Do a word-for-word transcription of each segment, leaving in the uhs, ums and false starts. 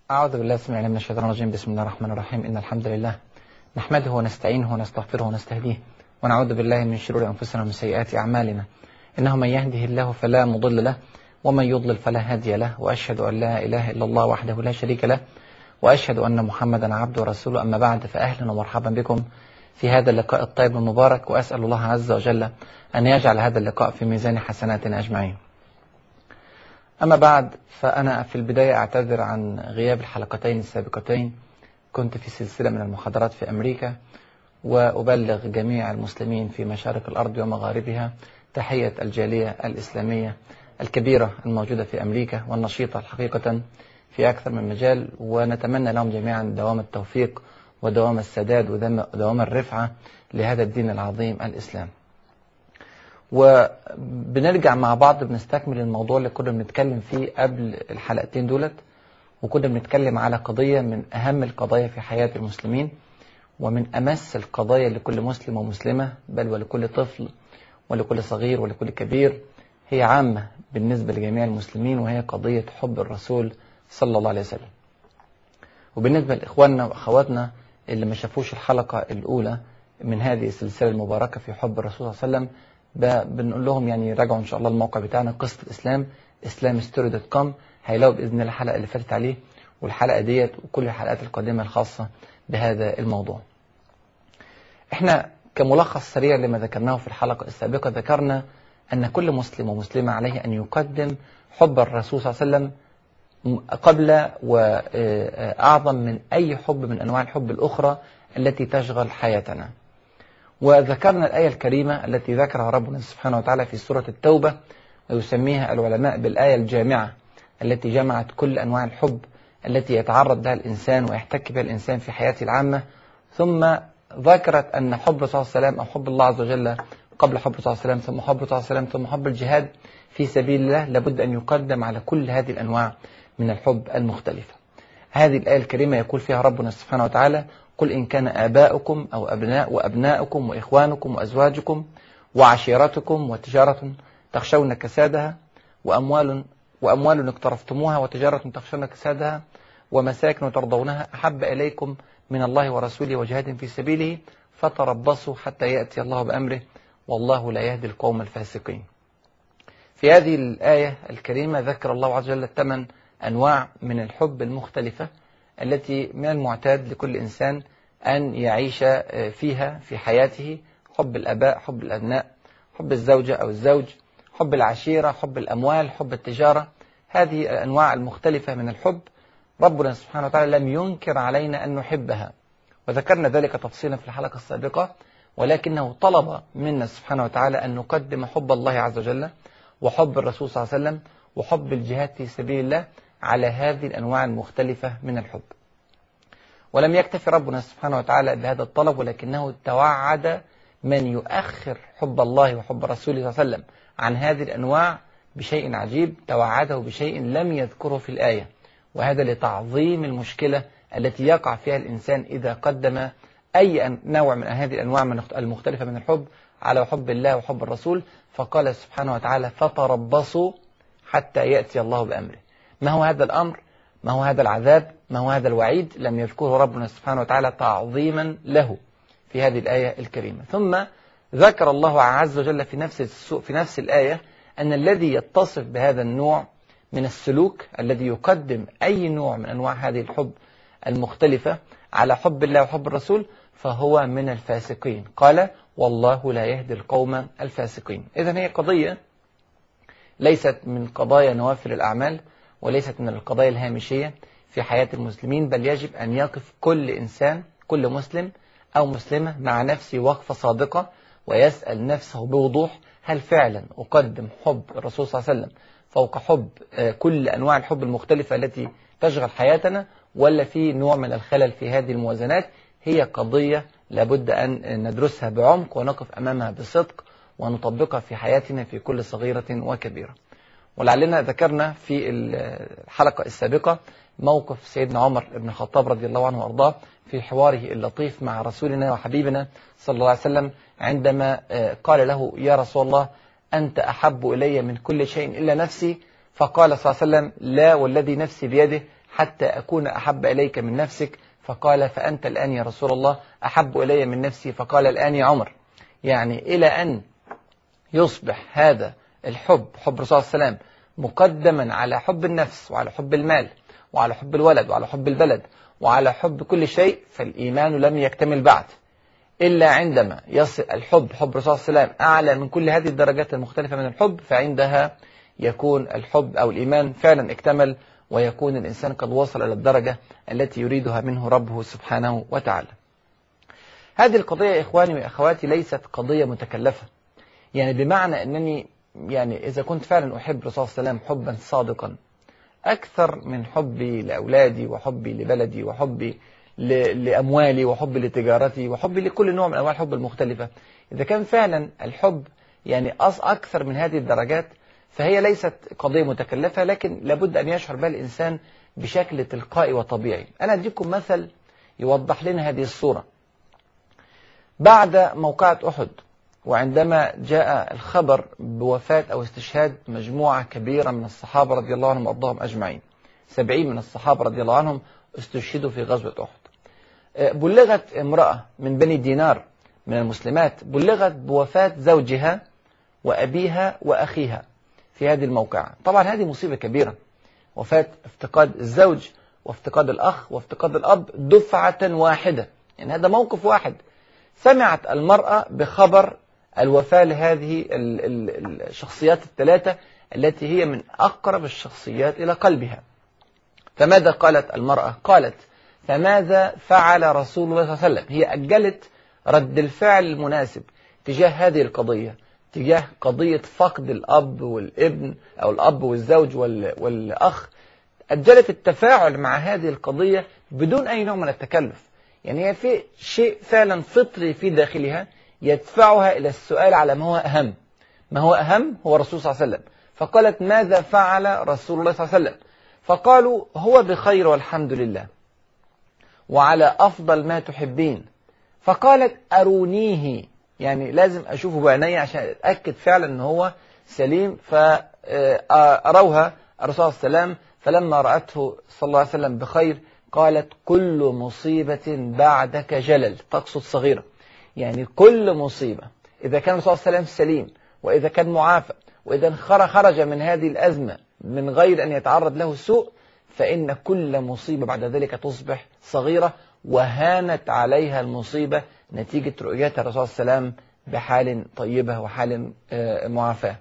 أعوذ بالله السميع العليم من الشيطان الرجيم. بسم الله الرحمن الرحيم. إن الحمد لله نحمده ونستعينه ونستغفره ونستهديه ونعوذ بالله من شرور أنفسنا ومن سيئات أعمالنا. إنه من يهده الله فلا مضل له ومن يضلل فلا هادي له، وأشهد أن لا إله إلا الله وحده لا شريك له، وأشهد أن محمدا عبده ورسوله. أما بعد، فأهلا ومرحبا بكم في هذا اللقاء الطيب المبارك، وأسأل الله عز وجل أن يجعل هذا اللقاء في ميزان حسناتنا أجمعين. أما بعد، فأنا في البداية أعتذر عن غياب الحلقتين السابقتين. كنت في سلسلة من المحاضرات في أمريكا، وأبلغ جميع المسلمين في مشارق الأرض ومغاربها تحية الجالية الإسلامية الكبيرة الموجودة في أمريكا والنشيطة حقيقة في أكثر من مجال، ونتمنى لهم جميعا دوام التوفيق ودوام السداد ودوام الرفعة لهذا الدين العظيم الإسلام. وبنرجع مع بعض بنستكمل الموضوع اللي كنا بنتكلم فيه قبل الحلقتين دولت، وكنا بنتكلم على قضية من أهم القضايا في حياة المسلمين، ومن أمس القضايا لكل مسلم ومسلمة، بل ولكل طفل ولكل صغير ولكل كبير، هي عامة بالنسبة لجميع المسلمين، وهي قضية حب الرسول صلى الله عليه وسلم. وبالنسبة لإخواننا وأخواتنا اللي ما شافوش الحلقة الأولى من هذه السلسلة المباركة في حب الرسول صلى الله عليه وسلم، بنقول لهم يعني راجعوا إن شاء الله الموقع بتاعنا قصة الإسلام اسلام ستوري دوت كوم، هيلاقوا بإذن الله الحلقة اللي فاتت عليه والحلقة ديت وكل الحلقات القادمة الخاصة بهذا الموضوع. احنا كملخص سريع لما ذكرناه في الحلقة السابقة، ذكرنا أن كل مسلم ومسلمة عليه أن يقدم حب الرسول صلى الله عليه وسلم قبل وأعظم من أي حب من أنواع الحب الأخرى التي تشغل حياتنا. وذكرنا الآية الكريمة التي ذكرها ربنا سبحانه وتعالى في سورة التوبة، ويسميها العلماء بالآية الجامعة التي جمعت كل أنواع الحب التي يتعرض لها الإنسان ويحتك بها الإنسان في حياته العامة. ثم ذكرت أن حب الرسول صلى الله عليه وسلم أو حب الله عز وجل قبل حب الرسول صلى الله عليه وسلم، ثم حب الرسول صلى الله عليه وسلم، ثم حب الجهاد في سبيل الله، لابد أن يقدم على كل هذه الأنواع من الحب المختلفة. هذه الآية الكريمة يقول فيها ربنا سبحانه وتعالى: قل إن كان آباؤكم أو أبناء وأبناؤكم وإخوانكم وأزواجكم وعشيرتكم وتجارة تخشون كسادها وأموال وأموال اقترفتموها وتجارة تخشون كسادها ومساكن ترضونها أحب إليكم من الله ورسوله وجهاد في سبيله فتربصوا حتى يأتي الله بأمره والله لا يهدي القوم الفاسقين. في هذه الآية الكريمة ذكر الله عز وجل ثمان أنواع من الحب المختلفة التي من المعتاد لكل إنسان أن يعيش فيها في حياته: حب الأباء، حب الأبناء، حب الزوجة أو الزوج، حب العشيرة، حب الأموال، حب التجارة. هذه الأنواع المختلفة من الحب ربنا سبحانه وتعالى لم ينكر علينا أن نحبها، وذكرنا ذلك تفصيلا في الحلقة السابقة، ولكنه طلب منا سبحانه وتعالى أن نقدم حب الله عز وجل وحب الرسول صلى الله عليه وسلم وحب الجهاد في سبيل الله على هذه الأنواع المختلفة من الحب. ولم يكتفي ربنا سبحانه وتعالى بهذا الطلب، ولكنه توعد من يؤخر حب الله وحب رسوله صلى الله عليه وسلم عن هذه الأنواع بشيء عجيب، توعده بشيء لم يذكره في الآية، وهذا لتعظيم المشكلة التي يقع فيها الإنسان إذا قدم أي نوع من هذه الأنواع المختلفة من الحب على حب الله وحب الرسول. فقال سبحانه وتعالى: فتربصوا حتى يأتي الله بأمره. ما هو هذا الأمر؟ ما هو هذا العذاب؟ ما هو هذا الوعيد؟ لم يذكره ربنا سبحانه وتعالى تعظيما له في هذه الآية الكريمة. ثم ذكر الله عز وجل في نفس في نفس الآية أن الذي يتصف بهذا النوع من السلوك، الذي يقدم أي نوع من أنواع هذه الحب المختلفة على حب الله وحب الرسول، فهو من الفاسقين. قال: والله لا يهدي القوم الفاسقين. إذن هي قضية ليست من قضايا نوافل الأعمال، وليست من القضايا الهامشية في حياة المسلمين، بل يجب أن يقف كل إنسان، كل مسلم أو مسلمة مع نفسه وقفة صادقة، ويسأل نفسه بوضوح: هل فعلا أقدم حب الرسول صلى الله عليه وسلم فوق حب كل أنواع الحب المختلفة التي تشغل حياتنا، ولا في نوع من الخلل في هذه الموازنات؟ هي قضية لابد أن ندرسها بعمق ونقف أمامها بصدق ونطبقها في حياتنا في كل صغيرة وكبيرة. ولعلنا ذكرنا في الحلقة السابقة موقف سيدنا عمر بن الخطاب رضي الله عنه وأرضاه في حواره اللطيف مع رسولنا وحبيبنا صلى الله عليه وسلم، عندما قال له: يا رسول الله، أنت أحب إلي من كل شيء إلا نفسي. فقال صلى الله عليه وسلم: لا والذي نفسي بيده حتى أكون أحب إليك من نفسك. فقال فأنت الآن يا رسول الله أحب إلي من نفسي. فقال الآن يا عمر. يعني إلى أن يصبح هذا الحب، حب الرسول صلى الله عليه وسلم، مقدما على حب النفس وعلى حب المال وعلى حب الولد وعلى حب البلد وعلى حب كل شيء، فالإيمان لم يكتمل بعد إلا عندما يصل الحب، حب الرسول صلى الله عليه وسلم، أعلى من كل هذه الدرجات المختلفة من الحب، فعندها يكون الحب أو الإيمان فعلا اكتمل، ويكون الإنسان قد وصل إلى الدرجة التي يريدها منه ربه سبحانه وتعالى. هذه القضية يا إخواني وأخواتي ليست قضية متكلفة، يعني بمعنى أنني يعني إذا كنت فعلا أحب الرسول صلى الله عليه وسلم حبا صادقا أكثر من حبي لأولادي وحبي لبلدي وحبي لأموالي وحبي لتجارتي وحبي لكل نوع من أنواع الحب المختلفة، إذا كان فعلا الحب يعني أكثر من هذه الدرجات، فهي ليست قضية متكلفة، لكن لابد أن يشعر بها الإنسان بشكل تلقائي وطبيعي. أنا أديكم مثل يوضح لنا هذه الصورة. بعد موقعة أحد، وعندما جاء الخبر بوفاة أو استشهاد مجموعة كبيرة من الصحابة رضي الله عنهم وأرضاهم أجمعين، سبعين من الصحابة رضي الله عنهم استشهدوا في غزوة أحد، بلغت امرأة من بني دينار من المسلمات، بلغت بوفاة زوجها وأبيها وأخيها في هذه الموقعة. طبعا هذه مصيبة كبيرة، وفاة، افتقاد الزوج وافتقاد الأخ وافتقاد الأب دفعة واحدة، يعني هذا موقف واحد. سمعت المرأة بخبر الوفاة لهذه الشخصيات الثلاثة التي هي من أقرب الشخصيات إلى قلبها. فماذا قالت المرأة؟ قالت فماذا فعل رسول الله صلى الله عليه وسلم؟ هي أجلت رد الفعل المناسب تجاه هذه القضية، تجاه قضية فقد الأب والابن أو الأب والزوج والأخ، أجلت التفاعل مع هذه القضية بدون أي نوع من التكلف. يعني هي في شيء فعلا فطري في داخلها يدفعها إلى السؤال على ما هو أهم. ما هو أهم هو الرسول صلى الله عليه وسلم. فقالت ماذا فعل رسول الله صلى الله عليه وسلم؟ فقالوا هو بخير والحمد لله وعلى أفضل ما تحبين. فقالت أرونيه، يعني لازم أشوفه بعيني عشان أتأكد فعلا أنه هو سليم. فأروها الرسول صلى الله عليه وسلم، فلما رأته صلى الله عليه وسلم بخير قالت كل مصيبة بعدك جلل، تقصد صغيرة، يعني كل مصيبة إذا كان الرسول صلى الله عليه وسلم سليم وإذا كان معافى وإذا خرج من هذه الأزمة من غير أن يتعرض له سوء، فإن كل مصيبة بعد ذلك تصبح صغيرة، وهانت عليها المصيبة نتيجة رؤيتها الرسول صلى الله عليه وسلم بحال طيبة وحال معافاة.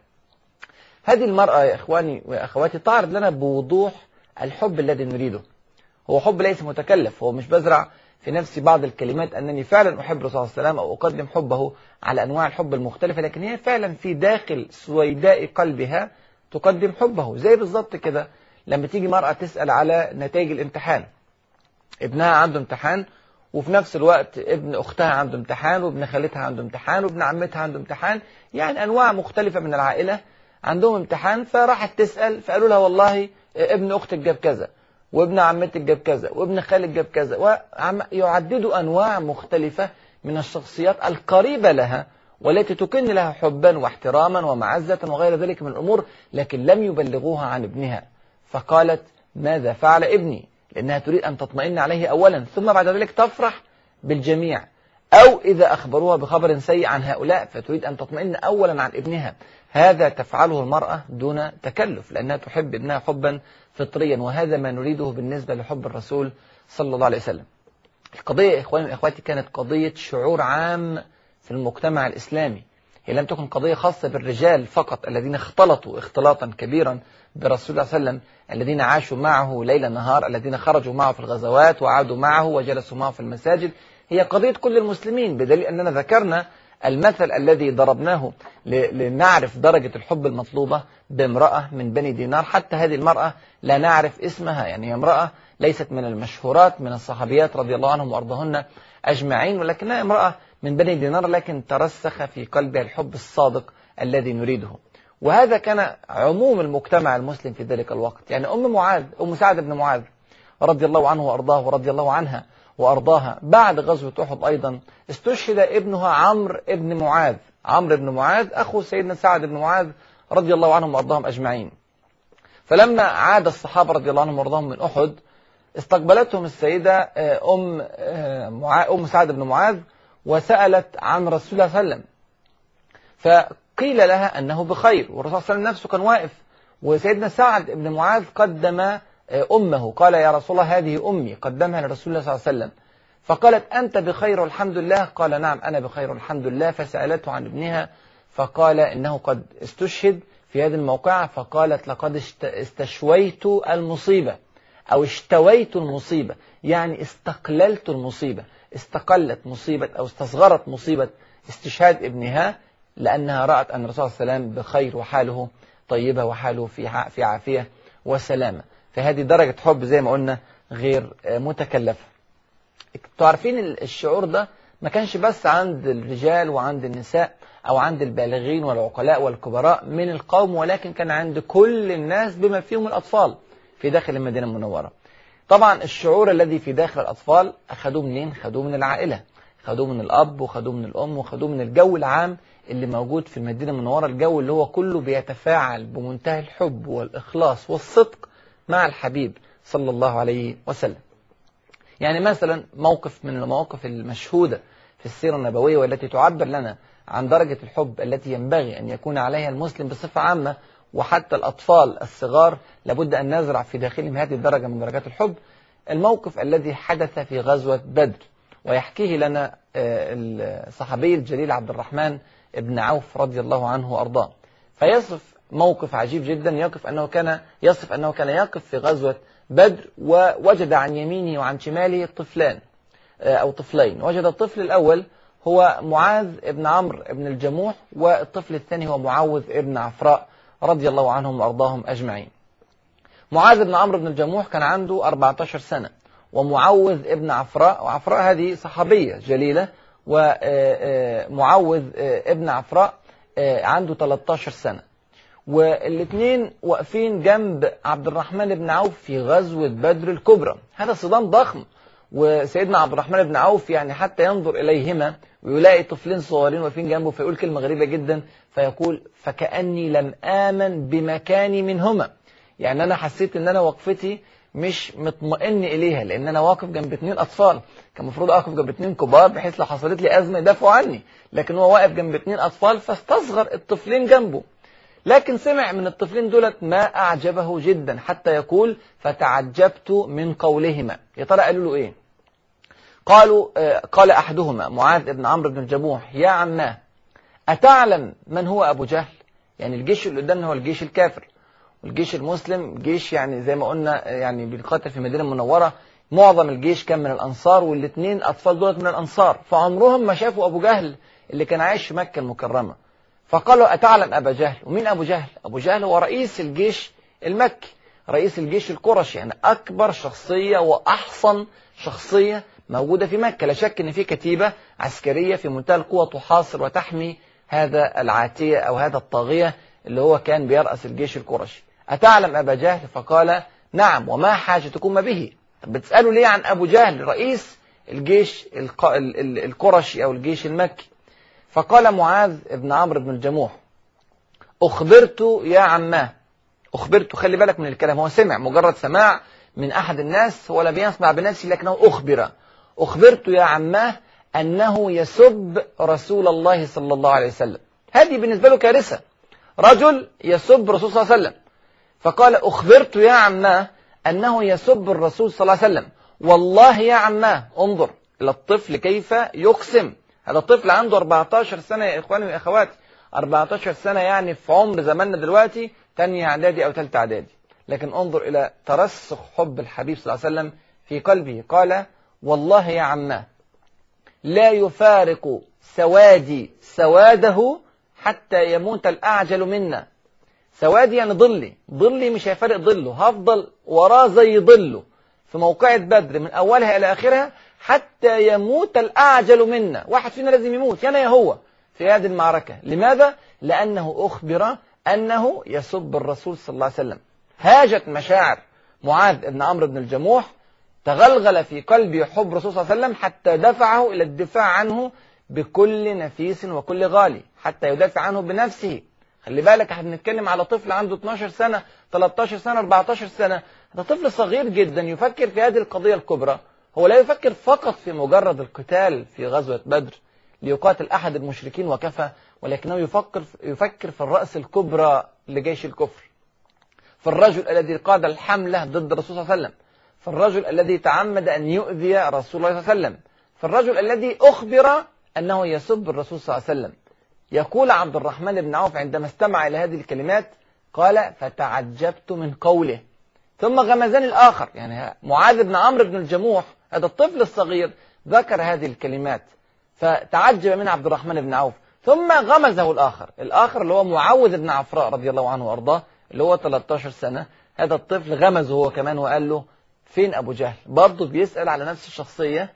هذه المرأة يا إخواني وأخواتي تعرض لنا بوضوح الحب الذي نريده. هو حب ليس متكلف، هو مش بزرع في نفسي بعض الكلمات أنني فعلا أحب الرسول صلى الله عليه وسلم أو أقدم حبه على أنواع الحب المختلفة، لكن هي فعلا في داخل سويداء قلبها تقدم حبه. زي بالضبط كده لما تيجي مرأة تسأل على نتائج الامتحان، ابنها عنده امتحان وفي نفس الوقت ابن أختها عنده امتحان وابن خالتها عنده امتحان وابن عمتها عنده امتحان، يعني أنواع مختلفة من العائلة عندهم امتحان، فراحت تسأل فقالوا لها والله ابن أختك جاب كذا وابن عمتك جاب كذا وابن خالك جاب كذا، ويعددوا أنواع مختلفة من الشخصيات القريبة لها والتي تكن لها حبا واحتراما ومعزة وغير ذلك من الأمور، لكن لم يبلغوها عن ابنها. فقالت ماذا فعل ابني؟ لأنها تريد أن تطمئن عليه أولا ثم بعد ذلك تفرح بالجميع، أو إذا أخبروها بخبر سيء عن هؤلاء فتريد أن تطمئن أولا عن ابنها. هذا تفعله المرأة دون تكلف لأنها تحب ابنها حبا فطريا، وهذا ما نريده بالنسبة لحب الرسول صلى الله عليه وسلم. القضية يا إخواني وإخواتي كانت قضية شعور عام في المجتمع الإسلامي، هي لم تكن قضية خاصة بالرجال فقط الذين اختلطوا اختلاطا كبيرا برسول الله صلى الله عليه وسلم، الذين عاشوا معه ليل نهار، الذين خرجوا معه في الغزوات وعادوا معه وجلسوا معه في المساجد. هي قضية كل المسلمين، بدليل أننا ذكرنا المثل الذي ضربناه لنعرف درجة الحب المطلوبة بامرأة من بني دينار. حتى هذه المرأة لا نعرف اسمها، يعني هي امرأة ليست من المشهورات من الصحابيات رضي الله عنهم وأرضاهن أجمعين، ولكنها امرأة من بني دينار لكن ترسخ في قلبها الحب الصادق الذي نريده. وهذا كان عموم المجتمع المسلم في ذلك الوقت. يعني أم معاذ، أم سعد بن معاذ رضي الله عنه وأرضاه ورضي الله عنها وأرضاها، بعد غزوة أحد أيضا استشهد ابنها عمرو بن معاذ، عمرو بن معاذ أخو سيدنا سعد بن معاذ رضي الله عنهم وأرضاهم أجمعين. فلما عاد الصحابة رضي الله عنهم وأرضاهم من أحد استقبلتهم السيدة أم أم سعد بن معاذ وسألت عن رسول الله صلى الله عليه وسلم، فقيل لها أنه بخير، والرسول صلى الله عليه وسلم نفسه كان واقف، وسيدنا سعد بن معاذ قدم أمه، قال يا رسول الله هذه أمي، قدمها لرسول الله صلى الله عليه وسلم، فقالت أنت بخير والحمد لله؟ قال نعم أنا بخير والحمد لله. فسألته عن ابنها فقال إنه قد استشهد في هذه الموقعة، فقالت لقد استشويت المصيبة أو اشتويت المصيبة، يعني استقللت المصيبة، استقلت مصيبة أو استصغرت مصيبة استشهاد ابنها، لأنها رأت أن الرسول صلى الله عليه وسلم بخير وحاله طيبة وحاله في في عافية وسلامة. فهذه درجة حب زي ما قلنا غير متكلفة. تعرفين الشعور ده ما كانش بس عند الرجال وعند النساء أو عند البالغين والعقلاء والكبراء من القوم، ولكن كان عند كل الناس بما فيهم الأطفال في داخل المدينة المنورة. طبعا الشعور الذي في داخل الأطفال أخذوه منين؟ خدوه من العائلة، خدوه من الأب وخدوه من الأم وخدوه من الجو العام اللي موجود في المدينة المنورة، الجو اللي هو كله بيتفاعل بمنتهى الحب والإخلاص والصدق مع الحبيب صلى الله عليه وسلم. يعني مثلا موقف من المواقف المشهودة في السيرة النبوية والتي تعبر لنا عن درجة الحب التي ينبغي أن يكون عليها المسلم بصفة عامة، وحتى الأطفال الصغار لابد أن نزرع في داخلهم هذه الدرجة من درجات الحب. الموقف الذي حدث في غزوة بدر، ويحكيه لنا الصحابي الجليل عبد الرحمن بن عوف رضي الله عنه وأرضاه، فيصف موقف عجيب جدا، يقف أنه كان يصف أنه كان يقف في غزوة بدر ووجد عن يمينه وعن شماله طفلان أو طفلين. وجد الطفل الأول هو معاذ بن عمرو بن الجموح، والطفل الثاني هو معوذ بن عفراء رضي الله عنهم وأرضاهم أجمعين. معاذ بن عمرو بن الجموح كان عنده أربعة عشر سنة، ومعوذ بن عفراء، وعفراء هذه صحابية جليلة، ومعوذ ابن عفراء عنده ثلاثة عشر سنة، والاثنين واقفين جنب عبد الرحمن بن عوف في غزوة بدر الكبرى. هذا صدام ضخم، وسيدنا عبد الرحمن بن عوف يعني حتى ينظر إليهما ويلاقي طفلين صغيرين واقفين جنبه، فيقول كلمة غريبة جدا، فيقول فكأني لم آمن بمكاني منهما، يعني أنا حسيت أن أنا وقفتي مش مطمئن إليها، لأن أنا واقف جنب اثنين أطفال، كان المفروض أقف جنب اثنين كبار بحيث لو حصلت لي أزمة يدافعوا عني، لكن هو واقف جنب اثنين أطفال فاستصغر الطفلين جنبه. لكن سمع من الطفلين دولت ما أعجبه جدا، حتى يقول فتعجبت من قولهما. يا ترى قالوا له إيه؟ قالوا آه قال أحدهما معاذ بن عمرو بن الجموح يا عماه أتعلم من هو أبو جهل؟ يعني الجيش اللي قدامنا هو الجيش الكافر، والجيش المسلم جيش يعني زي ما قلنا يعني بيقاتل في المدينة المنورة، معظم الجيش كان من الأنصار، والاثنين أطفال دولت من الأنصار، فعمرهم ما شافوا أبو جهل اللي كان عايش في مكة المكرمة. فقالوا أتعلم أبا جهل؟ ومين أبو جهل؟ أبو جهل هو رئيس الجيش المكي، رئيس الجيش القرشي، يعني أكبر شخصية وأحصن شخصية موجودة في مكة. لا شك أن في كتيبة عسكرية في منتهى القوة تحاصر وتحمي هذا العاتية أو هذا الطاغية اللي هو كان بيرأس الجيش القرشي. أتعلم أبا جهل؟ فقال نعم وما حاجتكم به؟ طب بتسألوا ليه عن أبو جهل رئيس الجيش القرشي أو الجيش المكي؟ فقال معاذ بن عمرو بن الجموح أخبرت يا عماه، أخبرت، خلي بالك من الكلام، هو سمع مجرد سماع من أحد الناس ولا بيسمع بنفسه، لكنه أخبر، أخبرت يا عماه أنه يسب رسول الله صلى الله عليه وسلم. هذه بالنسبة له كارثة، رجل يسب رسول صلى الله عليه وسلم. فقال أخبرت يا عماه أنه يسب الرسول صلى الله عليه وسلم، والله يا عماه، انظر إلى الطفل كيف يقسم، هذا الطفل عنده أربعة عشر سنة يا إخواني وأخواتي، أربعة عشر سنة يعني في عمر زماننا دلوقتي تانية إعدادي أو ثالثة إعدادي، لكن انظر إلى ترسخ حب الحبيب صلى الله عليه وسلم في قلبه. قال والله يا عماه لا يفارق سوادي سواده حتى يموت الأعجل منا. سوادي يعني ظلي، ظلي مش هيفارق ظله، هفضل وراه زي ظله في موقعة بدر من أولها إلى آخرها حتى يموت الأعجل منا، واحد فينا لازم يموت يانا يا هو في هذه المعركة. لماذا؟ لأنه أخبر أنه يسب الرسول صلى الله عليه وسلم. هاجت مشاعر معاذ بن عمرو بن الجموح، تغلغل في قلبه حب الرسول صلى الله عليه وسلم حتى دفعه إلى الدفاع عنه بكل نفيس وكل غالي، حتى يدافع عنه بنفسه. خلي بالك احنا بنتكلم على طفل عنده اثناشر سنة، ثلاثة عشر سنة، أربعة عشر سنة، هذا طفل صغير جدا يفكر في هذه القضية الكبرى. هو لا يفكر فقط في مجرد القتال في غزوة بدر ليقاتل أحد المشركين وكفى، ولكنه يفكر يفكر في الرأس الكبرى لجيش الكفر، في الرجل الذي قاد الحملة ضد الرسول صلى الله عليه وسلم، في الرجل الذي تعمد أن يؤذي رسول الله صلى الله عليه وسلم، في الرجل الذي أخبر أنه يسب الرسول صلى الله عليه وسلم. يقول عبد الرحمن بن عوف عندما استمع إلى هذه الكلمات قال: فتعجبت من قوله. ثم غمزني الآخر، يعني معاذ بن عمرو بن الجموح هذا الطفل الصغير ذكر هذه الكلمات فتعجب من عبد الرحمن بن عوف، ثم غمزه الآخر الآخر اللي هو معوذ بن عفراء رضي الله عنه وأرضاه اللي هو ثلاثة عشر سنة. هذا الطفل غمزه هو كمان وقال له: فين أبو جهل؟ برضه بيسأل على نفس الشخصية،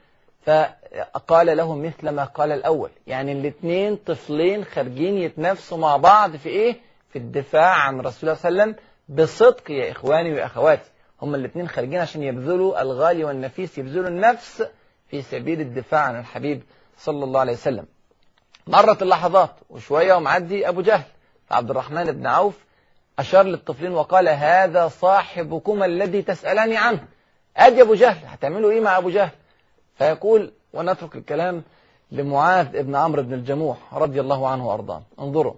فقال له مثل ما قال الأول. يعني الاثنين طفلين خارجين يتنافسوا مع بعض في إيه؟ في الدفاع عن رسول الله صلى الله عليه وسلم بصدق يا إخواني وأخواتي. هم الاثنين خارجين عشان يبذلوا الغالي والنفيس، يبذلوا النفس في سبيل الدفاع عن الحبيب صلى الله عليه وسلم. مرت اللحظات وشوية ومعدي أبو جهل، فعبد الرحمن بن عوف أشار للطفلين وقال: هذا صاحبكما الذي تسألني عنه. أدي أبو جهل، هتعملوا إيه مع أبو جهل؟ فيقول، ونترك الكلام لمعاذ بن عمرو بن الجموح رضي الله عنه وأرضاه. انظروا،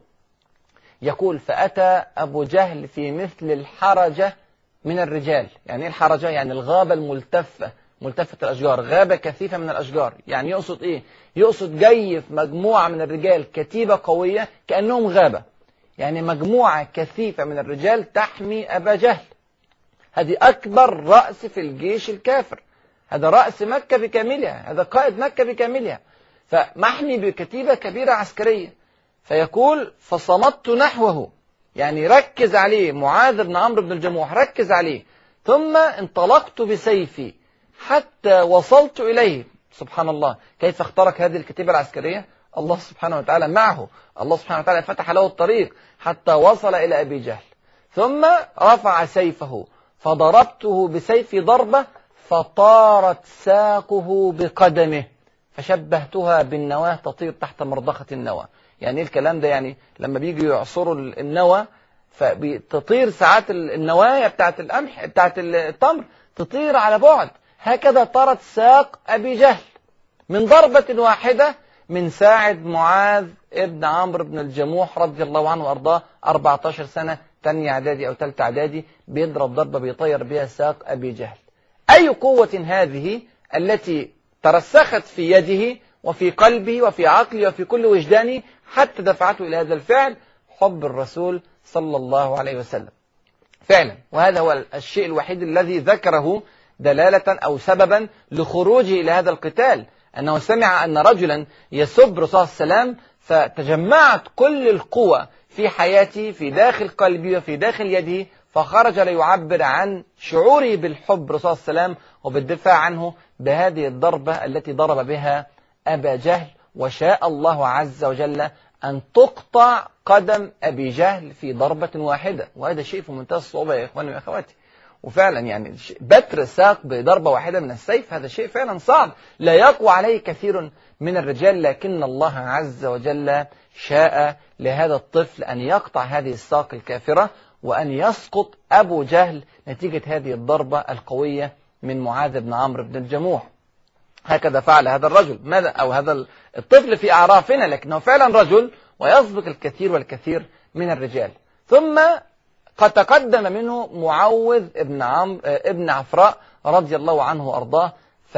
يقول: فأتى أبو جهل في مثل الحرجة من الرجال. يعني إيه الحرجة؟ يعني الغابة الملتفة، ملتفة الأشجار، غابة كثيفة من الأشجار. يعني يقصد إيه؟ يقصد جاي في مجموعة من الرجال كتيبة قوية كأنهم غابة، يعني مجموعة كثيفة من الرجال تحمي أبا جهل. هذه أكبر رأس في الجيش الكافر، هذا رأس مكة بكاملها، هذا قائد مكة بكاملها، فمحمي بكتيبة كبيرة عسكرية. فيقول: فصمت نحوه، يعني ركز عليه معاذ بن عمرو بن الجموح، ركز عليه. ثم انطلقت بسيفي حتى وصلت إليه. سبحان الله، كيف اخترق هذه الكتيبة العسكرية؟ الله سبحانه وتعالى معه، الله سبحانه وتعالى فتح له الطريق حتى وصل إلى أبي جهل. ثم رفع سيفه فضربته بسيفي ضربة فطارت ساقه بقدمه، فشبهتها بالنواة تطير تحت مرضخة النوى. يعني ايه الكلام ده؟ يعني لما بيجوا يعصروا النوى فتطير ساعات النوايا بتاعت القمح بتاعت التمر تطير على بعد، هكذا طارت ساق أبي جهل من ضربة واحدة من ساعد معاذ ابن عمرو بن الجموح رضي الله عنه وأرضاه، أربعة عشر سنة، تانية إعدادي أو تالتة إعدادي، بيضرب ضربة بيطير بها ساق أبي جهل. أي قوة هذه التي ترسخت في يده وفي قلبه وفي عقله وفي كل وجدانه حتى دفعته إلى هذا الفعل؟ حب الرسول صلى الله عليه وسلم فعلا. وهذا هو الشيء الوحيد الذي ذكره دلالة أو سببا لخروجه إلى هذا القتال، أنه سمع أن رجلا يسب الرسول صلى الله عليه وسلم، فتجمعت كل القوى في حياته في داخل قلبه وفي داخل يده، فخرج ليعبر عن شعوره بالحب الرسول صلى الله عليه وسلم وبالدفاع عنه بهذه الضربة التي ضرب بها أبا جهل. وشاء الله عز وجل أن تقطع قدم أبي جهل في ضربة واحدة، وهذا شيء في منتهى الصعوبة يا إخواني وأخواتي. وفعلا يعني بتر ساق بضربة واحدة من السيف هذا شيء فعلا صعب، لا يقوى عليه كثير من الرجال، لكن الله عز وجل شاء لهذا الطفل أن يقطع هذه الساق الكافرة وأن يسقط أبو جهل نتيجة هذه الضربة القوية من معاذ بن عمرو بن الجموح. هكذا فعل هذا الرجل، ماذا أو هذا الطفل في أعرافنا، لكنه فعلا رجل ويسبق الكثير والكثير من الرجال. ثم قد تقدم منه معوذ ابن عمرو ابن عفراء رضي الله عنه وأرضاه،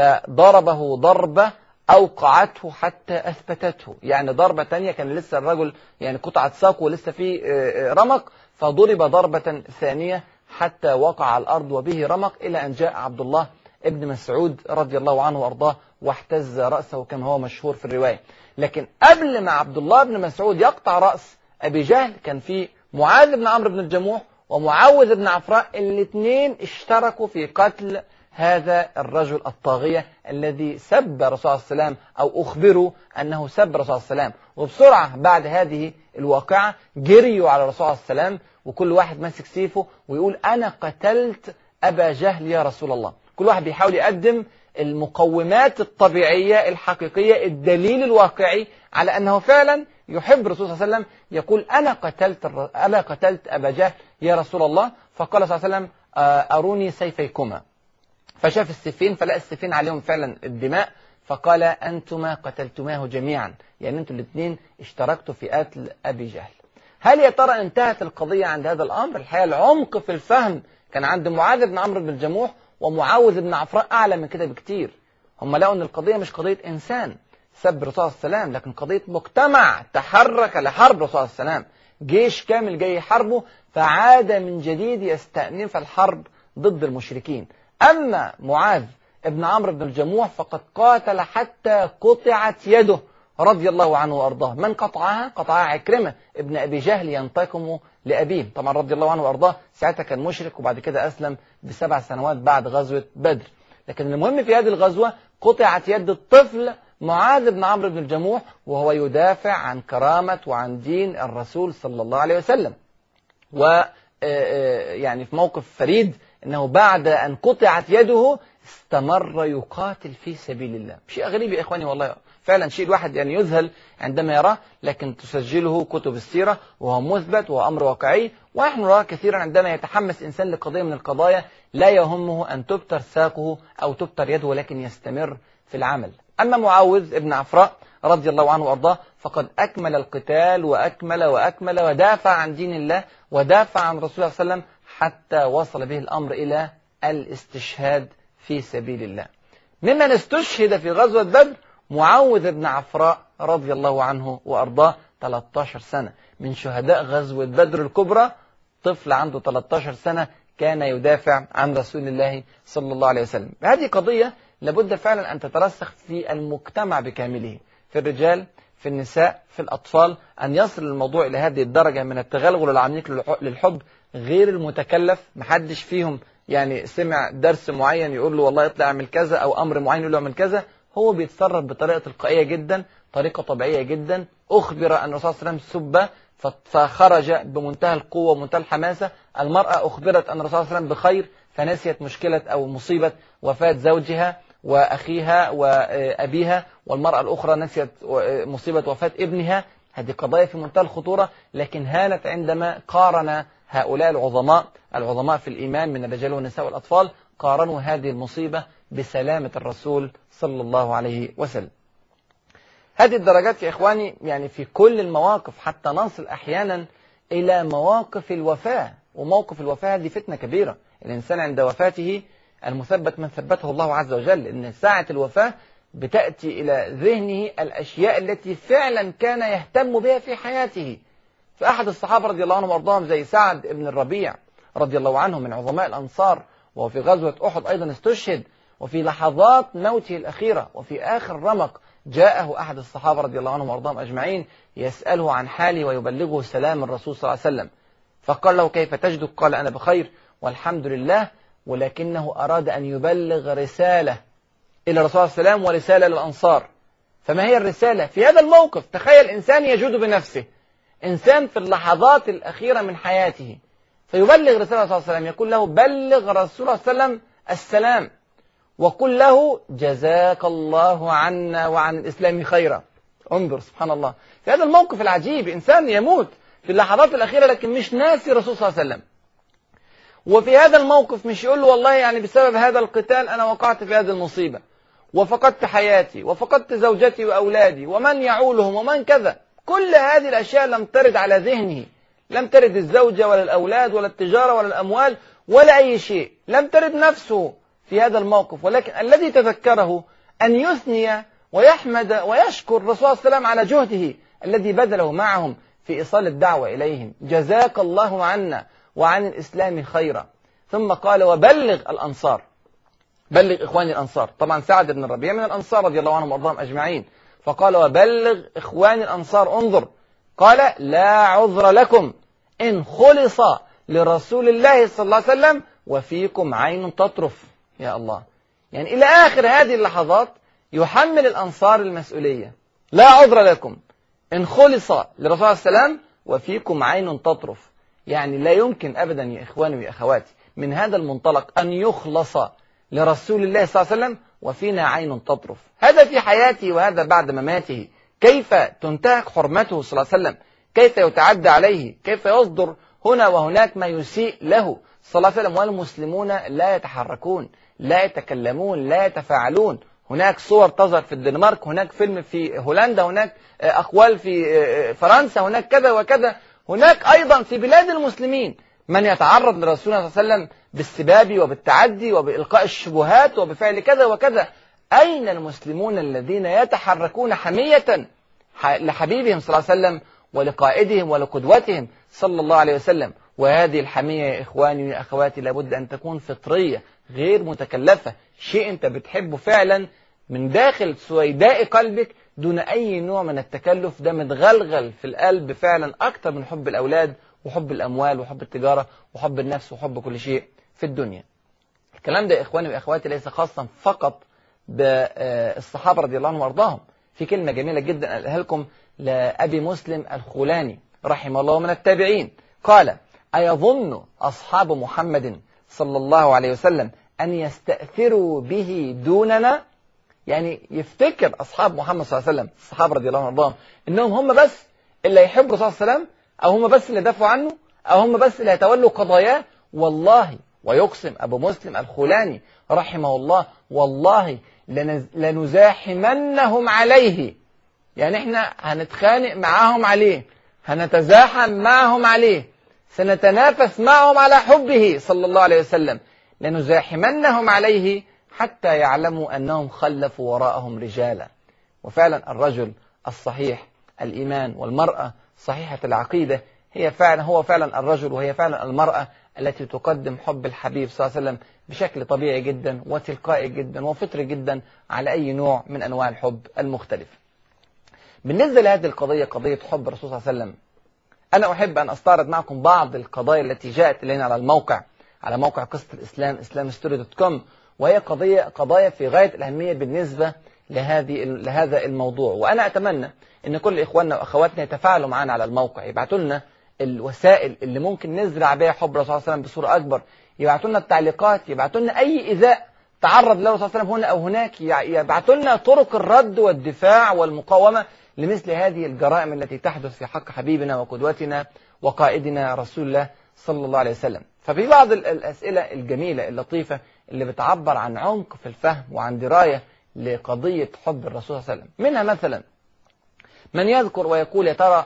فضربه ضربة أوقعته حتى أثبتته. يعني ضربة تانية كان لسه الرجل يعني قطعة ساقه ولسه في رمق، فضرب ضربة ثانية حتى وقع على الأرض وبه رمق، إلى أن جاء عبد الله ابن مسعود رضي الله عنه وأرضاه واحتز رأسه كما هو مشهور في الرواية. لكن قبل ما عبد الله بن مسعود يقطع رأس أبي جهل كان في معاذ بن عمرو بن الجموح ومعوذ بن عفراء، الاثنين اشتركوا في قتل هذا الرجل الطاغية الذي سب الرسول صلى الله عليه وسلم، أو أخبروا أنه سب الرسول صلى الله عليه وسلم. وبسرعة بعد هذه الواقعة جريوا على الرسول صلى الله عليه وسلم، وكل واحد ماسك سيفه ويقول: أنا قتلت أبا جهل يا رسول الله. كل واحد بيحاول يقدم المقومات الطبيعية الحقيقية، الدليل الواقعي على أنه فعلا يحب الرسول صلى الله عليه وسلم. يقول: أنا قتلت أنا قتلت أبا جهل يا رسول الله. فقال صلى الله عليه وسلم: أروني سيفيكما. فشاف السيفين فلقى السيفين عليهم فعلا الدماء، فقال أنتما قتلتماه جميعا، يعني أنتم الاثنين اشتركتوا في قتل أبي جهل. هل يا ترى انتهت القضية عند هذا الأمر؟ الحقيقة العمق في الفهم كان عند معاذ بن عمرو بن الجموح ومعاوذ بن عفراء أعلى من كده بكتير. هم لقوا أن القضية مش قضية إنسان سب الرسول صلى الله عليه وسلم، لكن قضية مجتمع تحرك لحرب الرسول صلى الله عليه وسلم، جيش كامل جاي يحاربه، فعاد من جديد يستأنف الحرب ضد المشركين. أما معاذ ابن عمرو بن الجموح فقد قاتل حتى قطعت يده رضي الله عنه وأرضاه. من قطعها؟ قطعها عكرمة ابن أبي جهل ينتقم لأبيه، طبعا رضي الله عنه وأرضاه، ساعتها كان مشرك وبعد كده أسلم بسبع سنوات بعد غزوة بدر. لكن المهم في هذه الغزوة قطعت يد الطفل معاذ بن عمرو بن الجموح وهو يدافع عن كرامة وعن دين الرسول صلى الله عليه وسلم. و يعني في موقف فريد أنه بعد أن قطعت يده استمر يقاتل في سبيل الله. شيء غريب يا إخواني والله، فعلا شيء الواحد يعني يذهل عندما يراه، لكن تسجله كتب السيرة وهو مثبت وهو أمر واقعي. ونحن نراه كثيرا عندما يتحمس إنسان لقضية من القضايا لا يهمه أن تبتر ساقه أو تبتر يده، ولكن يستمر في العمل. أما معاوذ ابن عفراء رضي الله عنه وأرضاه فقد أكمل القتال وأكمل وأكمل ودافع عن دين الله ودافع عن رسول الله صلى الله عليه وسلم حتى وصل به الأمر إلى الاستشهاد في سبيل الله. ممن استشهد في غزوة بدر معاوذ بن عفراء رضي الله عنه وأرضاه، ثلاثة عشر سنة من شهداء غزوة بدر الكبرى. طفل عنده ثلاثة عشر سنة كان يدافع عن رسول الله صلى الله عليه وسلم. هذه قضية لابد فعلا أن تترسخ في المجتمع بكامله، في الرجال، في النساء، في الأطفال، أن يصل الموضوع إلى هذه الدرجة من التغلغل العميق للحب غير المتكلف. محدش فيهم يعني سمع درس معين يقول له والله اطلع اعمل كذا، أو أمر معين يقول له اعمل كذا، هو بيتصرف بطريقة تلقائية جدا، طريقة طبيعية جدا. أخبر أن الرسول صلى الله عليه وسلم سب فخرج بمنتهى القوة ومنتهى الحماسة. المرأة أخبرت أن الرسول صلى الله عليه وسلم بخير فنسيت مشكلة أو مصيبة وفاة زوجها وأخيها وأبيها، والمرأة الأخرى نسيت مصيبة وفاة ابنها. هذه قضايا في منتهى الخطورة، لكن هانت عندما قارن هؤلاء العظماء العظماء في الإيمان من الرجال والنساء والأطفال، قارنوا هذه المصيبة بسلامة الرسول صلى الله عليه وسلم. هذه الدرجات يا إخواني يعني في كل المواقف، حتى نصل أحيانا إلى مواقف الوفاة. وموقف الوفاة دي فتنة كبيرة. الإنسان عند وفاته المثبت من ثبته الله عز وجل، إن ساعة الوفاة بتأتي إلى ذهنه الأشياء التي فعلا كان يهتم بها في حياته. فأحد الصحابة رضي الله عنهم وارضاهم زي سعد بن الربيع رضي الله عنه من عظماء الأنصار، وفي غزوة أحد أيضا استشهد، وفي لحظات موته الأخيرة وفي آخر رمق جاءه أحد الصحابة رضي الله عنهم وارضاهم أجمعين يسأله عن حاله ويبلغه سلام الرسول صلى الله عليه وسلم. فقال له كيف تجدك؟ قال أنا بخير والحمد لله، ولكنه أراد أن يبلغ رسالة إلى الرسول صلى الله عليه وسلم ورسالة للأنصار. فما هي الرسالة في هذا الموقف؟ تخيل إنسان يجود بنفسه، إنسان في اللحظات الأخيرة من حياته، فيبلغ رسالة صلى الله عليه وسلم، يقول له بلغ رسول الله صلى الله عليه وسلم السلام وقل له جزاك الله عنا وعن الإسلام خيرا. انظر سبحان الله، في هذا الموقف العجيب إنسان يموت في اللحظات الأخيرة لكن مش ناسي الرسول صلى الله عليه وسلم. وفي هذا الموقف مش يقول له والله يعني بسبب هذا القتال أنا وقعت في هذه المصيبة وفقدت حياتي وفقدت زوجتي وأولادي ومن يعولهم ومن كذا. كل هذه الأشياء لم ترد على ذهنه، لم ترد الزوجة ولا الأولاد ولا التجارة ولا الأموال ولا أي شيء، لم ترد نفسه في هذا الموقف، ولكن الذي تذكره أن يثني ويحمد ويشكر الرسول صلى الله عليه وسلم على جهده الذي بذله معهم في إيصال الدعوة إليهم. جزاك الله عنا وعن الإسلام خيرا. ثم قال وبلغ الأنصار، بلغ إخواني الأنصار. طبعا سعد بن الربيع من الأنصار رضي الله عنهم وارضاهم أجمعين، فقال وبلغ إخواني الأنصار. انظر، قال لا عذر لكم إن خلص لرسول الله صلى الله عليه وسلم وفيكم عين تطرف. يا الله، يعني إلى آخر هذه اللحظات يحمل الأنصار المسؤولية. لا عذر لكم إن خلص لرسول الله صلى الله عليه وسلم وفيكم عين تطرف. يعني لا يمكن أبدا يا إخواني وأخواتي من هذا المنطلق أن يخلص لرسول الله صلى الله عليه وسلم وفينا عين تطرف. هذا في حياته وهذا بعد مماته. كيف تنتهك حرمته صلى الله عليه وسلم، كيف يتعدى عليه، كيف يصدر هنا وهناك ما يسيء له صلى الله عليه وسلم والمسلمون لا يتحركون، لا يتكلمون، لا يتفاعلون. هناك صور تظهر في الدنمارك، هناك فيلم في هولندا، هناك أقوال في فرنسا، هناك كذا وكذا. هناك أيضا في بلاد المسلمين من يتعرض لرسولنا صلى الله عليه وسلم بالسباب وبالتعدي وبإلقاء الشبهات وبفعل كذا وكذا. أين المسلمون الذين يتحركون حمية لحبيبهم صلى الله عليه وسلم ولقائدهم ولقدوتهم صلى الله عليه وسلم؟ وهذه الحمية يا إخواني يا أخواتي لابد أن تكون فطرية غير متكلفة، شيء أنت بتحبه فعلا من داخل سويداء قلبك دون أي نوع من التكلف. ده متغلغل في القلب فعلا أكتر من حب الأولاد وحب الأموال وحب التجارة وحب النفس وحب كل شيء في الدنيا. الكلام ده يا إخواني وأخواتي ليس خاصا فقط بالصحابة رضي الله عنهم وارضاهم. في كلمة جميلة جدا أقولها لكم لأبي مسلم الخولاني رحمه الله من التابعين، قال: أيظن أصحاب محمد صلى الله عليه وسلم أن يستأثروا به دوننا؟ يعني يفتكر أصحاب محمد صلى الله عليه وسلم الصحابة رضي الله عنهم وارضاهم إنهم هم بس اللي يحبوا صلى الله عليه وسلم، أو هم بس اللي دافعوا عنه، أو هم بس اللي يتولوا قضاياه؟ والله ويقسم أبو مسلم الخولاني رحمه الله: والله لنزاحمنهم عليه. يعني احنا هنتخانق معاهم عليه، هنتزاحم معهم عليه، سنتنافس معهم على حبه صلى الله عليه وسلم. لنزاحمنهم عليه حتى يعلموا أنهم خلفوا وراءهم رجالا. وفعلا الرجل الصحيح الإيمان والمرأة صحيحة العقيدة هي فعلا هو فعلا الرجل وهي فعلا المرأة التي تقدم حب الحبيب صلى الله عليه وسلم بشكل طبيعي جدا وتلقائي جدا وفطري جدا على أي نوع من أنواع الحب المختلف. بالنسبة لهذه القضية، قضية حب الرسول صلى الله عليه وسلم، أنا أحب أن أستعرض معكم بعض القضايا التي جاءت إلينا على الموقع على موقع قصة الإسلام إسلام ستوري دوت كوم، وهي قضية قضايا في غاية الأهمية بالنسبة لهذه لهذا الموضوع. وأنا أتمنى أن كل إخواننا وأخواتنا يتفاعلوا معنا على الموقع، يبعثوا لنا الوسائل اللي ممكن نزرع بها حب الرسول صلى الله عليه وسلم بصورة أكبر، يبعثوا لنا التعليقات، يبعثوا لنا أي إيذاء تعرض له الرسول صلى الله عليه وسلم هنا أو هناك، يبعثوا لنا طرق الرد والدفاع والمقاومة لمثل هذه الجرائم التي تحدث في حق حبيبنا وقدوتنا وقائدنا رسول الله صلى الله عليه وسلم. ففي بعض الأسئلة الجميلة اللطيفة اللي بتعبر عن عمق في الفهم وعن دراية لقضية حب الرسول صلى الله عليه وسلم. منها مثلا من يذكر ويقول: يا ترى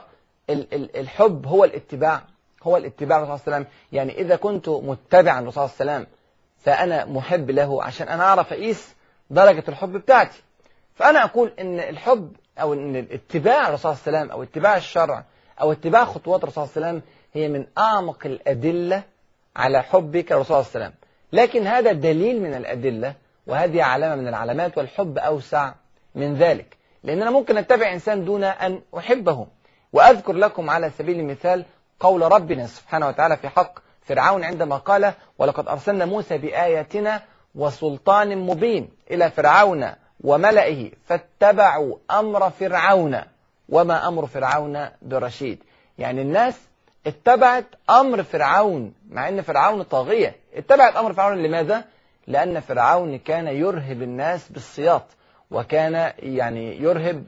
الحب هو الاتباع هو الاتباع للرسول صلى الله عليه وسلم؟ يعني إذا كنت متبعا للرسول صلى الله عليه وسلم فأنا محب له عشان أنا أعرف أقيس درجة الحب بتاعتي. فأنا أقول إن الحب أو إن الاتباع للرسول صلى الله عليه وسلم أو اتباع الشرع أو اتباع خطوات الرسول صلى الله عليه وسلم هي من أعمق الأدلة على حبك للرسول صلى الله عليه وسلم. لكن هذا دليل من الأدلة وهذه علامة من العلامات، والحب أوسع من ذلك، لأن أنا ممكن أتبع إنسان دون أن أحبه. وأذكر لكم على سبيل المثال قول ربنا سبحانه وتعالى في حق فرعون عندما قال: ولقد أرسلنا موسى بآياتنا وسلطان مبين إلى فرعون وملئه فاتبعوا أمر فرعون وما أمر فرعون برشيد. يعني الناس اتبعت أمر فرعون مع أن فرعون طاغية. اتبعت أمر فرعون لماذا؟ لأن فرعون كان يرهب الناس بالسياط، وكان يعني يرهب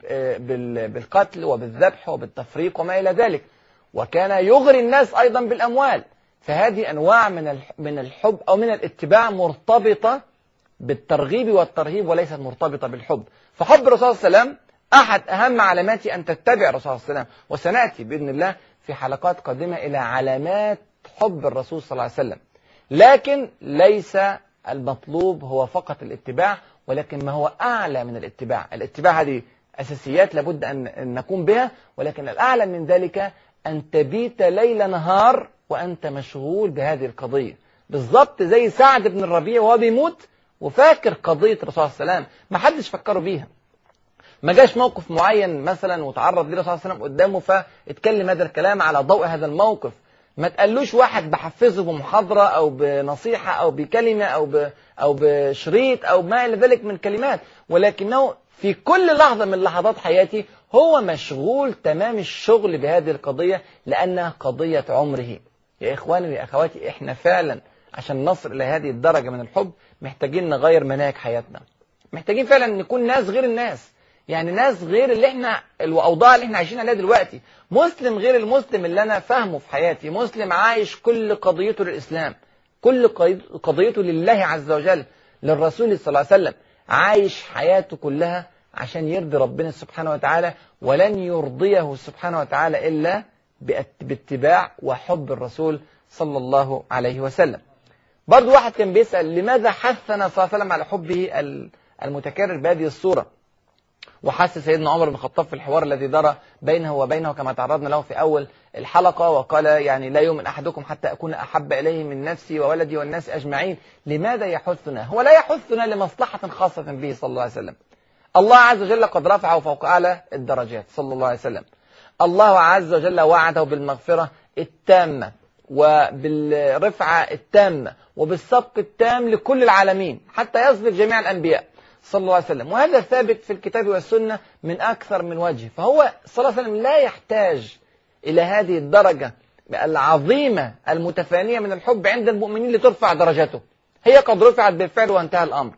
بالقتل وبالذبح وبالتفريق وما إلى ذلك، وكان يغري الناس أيضا بالأموال. فهذه أنواع من من الحب أو من الاتباع مرتبطة بالترغيب والترهيب وليست مرتبطة بالحب. فحب الرسول صلى الله عليه وسلم أحد أهم علاماته أن تتبع الرسول صلى الله عليه وسلم، وسنأتي بإذن الله في حلقات قادمة إلى علامات حب الرسول صلى الله عليه وسلم. لكن ليس المطلوب هو فقط الاتباع، ولكن ما هو أعلى من الاتباع. الاتباع هذه أساسيات لابد أن نقوم بها، ولكن الأعلى من ذلك أن تبيت ليل نهار وأنت مشغول بهذه القضية، بالضبط زي سعد بن الربيع وهو بيموت وفاكر قضية الرسول صلى الله عليه وسلم، ما حدش فكره بيها. ما جاش موقف معين مثلا وتعرض ليه الرسول صلى الله عليه وسلم قدامه فاتكلم هذا الكلام على ضوء هذا الموقف. ما تقلوش واحد بحفظه بمحاضرة أو بنصيحة أو بكلمة أو ب... أو بشريط أو ما إلى ذلك من كلمات، ولكنه في كل لحظة من لحظات حياتي هو مشغول تمام الشغل بهذه القضية لأنها قضية عمره. يا إخواني ويا أخواتي، إحنا فعلا عشان نصل إلى هذه الدرجة من الحب محتاجين نغير مناهج حياتنا، محتاجين فعلا نكون ناس غير الناس، يعني ناس غير اللي احنا الأوضاع اللي احنا عايشين عليها دلوقتي. مسلم غير المسلم اللي أنا فاهمه في حياتي، مسلم عايش كل قضيته للإسلام، كل قضيته لله عز وجل، للرسول صلى الله عليه وسلم، عايش حياته كلها عشان يرضي ربنا سبحانه وتعالى، ولن يرضيه سبحانه وتعالى إلا باتباع وحب الرسول صلى الله عليه وسلم. برضو واحد كان بيسأل لماذا حثنا صلى الله عليه وسلم على حبه المتكرر بهذه الصورة، وحث سيدنا عمر بن الخطاب في الحوار الذي دار بينه وبينه كما تعرضنا له في أول الحلقة، وقال يعني لا يؤمن أحدكم حتى أكون أحب إليه من نفسي وولدي والناس أجمعين. لماذا يحثنا؟ هو لا يحثنا لمصلحة خاصة به صلى الله عليه وسلم. الله عز وجل قد رفعه فوق أعلى الدرجات صلى الله عليه وسلم. الله عز وجل وعده بالمغفرة التامة وبالرفعة التامة وبالسبق التام لكل العالمين حتى يسبق جميع الأنبياء صلى الله عليه وسلم، وهذا ثابت في الكتاب والسنة من أكثر من وجه. فهو صلى الله عليه وسلم لا يحتاج إلى هذه الدرجة العظيمة المتفانية من الحب عند المؤمنين لترفع درجته، هي قد رفعت بالفعل وانتهى الأمر،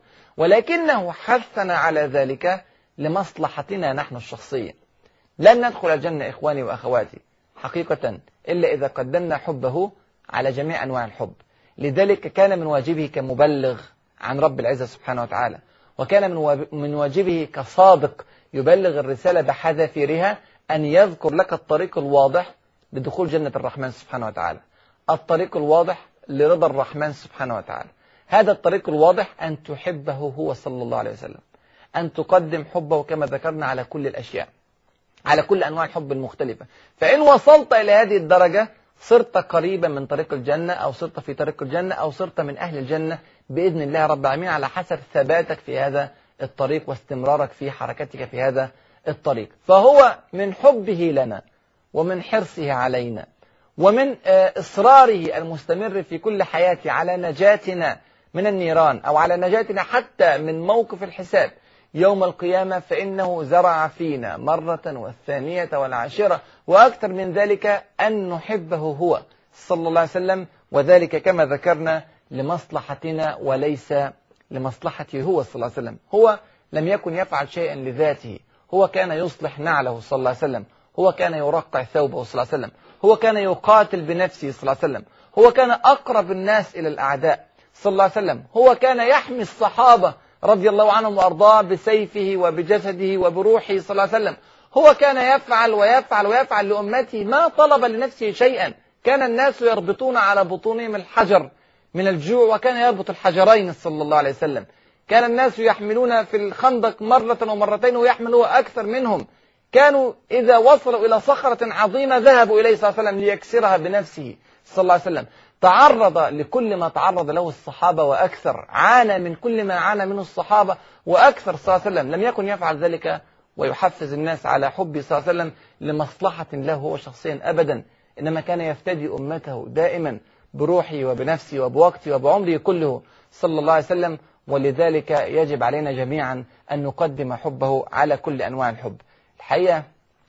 ولكنه حثنا على ذلك لمصلحتنا نحن الشخصية. لن ندخل الجنة إخواني وأخواتي حقيقة إلا إذا قدمنا حبه على جميع أنواع الحب. لذلك كان من واجبه كمبلغ عن رب العزة سبحانه وتعالى، وكان من واجبه كصادق يبلغ الرسالة بحذافيرها أن يذكر لك الطريق الواضح لدخول جنة الرحمن سبحانه وتعالى، الطريق الواضح لرضا الرحمن سبحانه وتعالى. هذا الطريق الواضح أن تحبه هو صلى الله عليه وسلم، أن تقدم حبه كما ذكرنا على كل الأشياء، على كل أنواع الحب المختلفة. فإن وصلت إلى هذه الدرجة صرت قريبا من طريق الجنة، أو صرت في طريق الجنة، أو صرت من أهل الجنة بإذن الله رب العالمين، على حسب ثباتك في هذا الطريق واستمرارك في حركتك في هذا الطريق. فهو من حبه لنا ومن حرصه علينا ومن إصراره المستمر في كل حياتي على نجاتنا من النيران، أو على نجاتنا حتى من موقف الحساب يوم القيامة، فإنه زرع فينا مرة والثانية والعاشرة وأكثر من ذلك أن نحبه هو صلى الله عليه وسلم، وذلك كما ذكرنا لمصلحتنا وليس لمصلحته هو صلى الله عليه وسلم. هو لم يكن يفعل شيئا لذاته، هو كان يصلح نعله صلى الله عليه وسلم، هو كان يرقع ثوبه صلى الله عليه وسلم، هو كان يقاتل بنفسه صلى الله عليه وسلم، هو كان أقرب الناس إلى الأعداء صلى الله عليه وسلم، هو كان يحمي الصحابة رضي الله عنهم وأرضاه بسيفه وبجسده وبروحه صلى الله عليه وسلم، هو كان يفعل ويفعل ويفعل لأمته ما طلب لنفسه شيئا. كان الناس يربطون على بطونهم الحجر من الجوع وكان يربط الحجرين صلى الله عليه وسلم. كان الناس يحملون في الخندق مرة ومرتين ويحملوا أكثر منهم. كانوا إذا وصلوا إلى صخرة عظيمة ذهبوا إليه صلى الله عليه وسلم ليكسرها بنفسه صلى الله عليه وسلم. تعرض لكل ما تعرض له الصحابة وأكثر، عانى من كل ما عانى منه الصحابة وأكثر صلى الله عليه وسلم. لم يكن يفعل ذلك ويحفز الناس على حبه صلى الله عليه وسلم لمصلحة له هو شخصيا أبدا، إنما كان يفتدي أمته دائما بروحه وبنفسه وبوقته وبعمره كله صلى الله عليه وسلم. ولذلك يجب علينا جميعا أن نقدم حبه على كل أنواع الحب. الحقيقة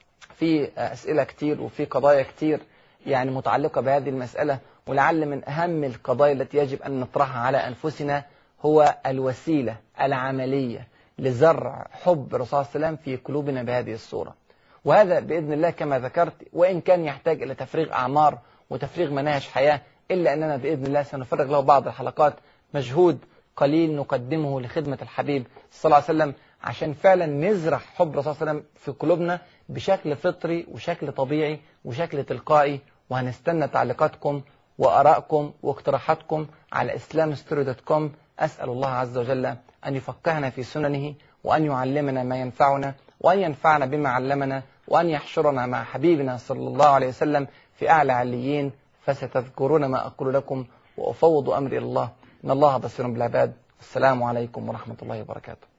في أسئلة كتير وفي قضايا كتير يعني متعلقة بهذه المسألة، ولعل من أهم القضايا التي يجب أن نطرحها على أنفسنا هو الوسيلة العملية لزرع حب الرسول صلى الله عليه وسلم في قلوبنا بهذه الصورة. وهذا بإذن الله كما ذكرت وإن كان يحتاج إلى تفريغ أعمار وتفريغ مناهج حياة، إلا أننا بإذن الله سنفرغ له بعض الحلقات مجهود قليل نقدمه لخدمة الحبيب صلى الله عليه وسلم، عشان فعلا نزرع حب الرسول صلى الله عليه وسلم في قلوبنا بشكل فطري وشكل طبيعي وشكل تلقائي. وهنستنى تعليقاتكم وآرائكم واقتراحاتكم على اسلام ستوري دوت كوم. أسأل الله عز وجل أن يفقهنا في سننه وأن يعلمنا ما ينفعنا وأن ينفعنا بما علمنا وأن يحشرنا مع حبيبنا صلى الله عليه وسلم في أعلى عليين. فستذكرون ما أقول لكم وأفوض أمري إلى الله، إن الله بصير بالعباد. السلام عليكم ورحمة الله وبركاته.